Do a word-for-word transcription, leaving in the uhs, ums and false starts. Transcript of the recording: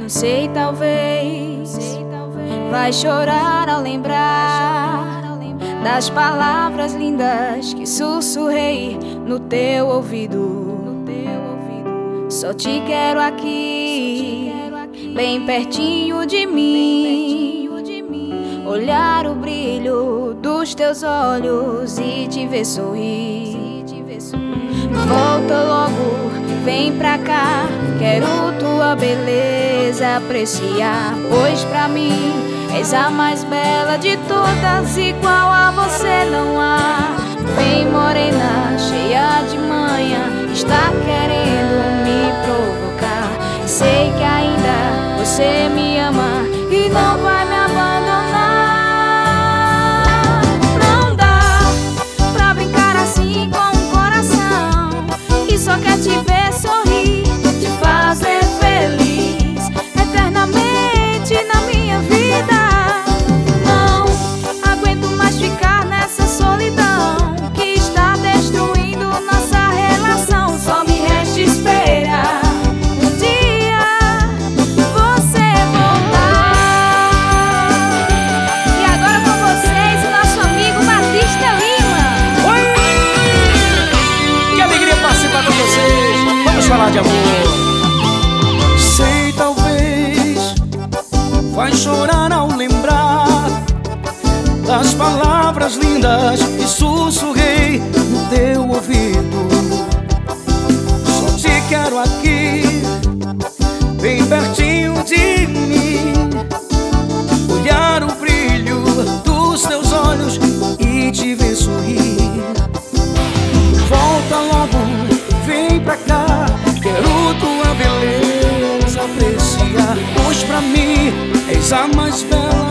sei, talvez vai chorar ao lembrar das palavras lindas que sussurrei no teu ouvido. Só te quero aqui, bem pertinho de mim, olhar o brilho dos teus olhos e te ver sorrir. Volta logo, vem pra cá, quero tua beleza apreciar, pois pra mim és a mais bela de todas, igual a você não há. Vem morena, cheia de manha, está querendo me provocar. Sei que ainda você me ama e não vai me abandonar. Não dá pra brincar assim com um coração que só quer te ver sorrir, te fazer feliz eternamente na minha vida. Não aguento mais ficar nessa solidão que está destruindo nossa relação. Só me resta esperar um dia você voltar. E agora com vocês, o nosso amigo Batista Lima. Oi! Que alegria participar com vocês. Vamos falar de amor. Sei, talvez vai chorar ao lembrar das palavras lindas que sussurrei no teu ouvido. Só te quero aqui, bem pertinho de mim, olhar o brilho dos teus olhos e te ver sorrir. Volta logo, vem pra cá, quero tua beleza apreciar, pois pra mim és a mais bela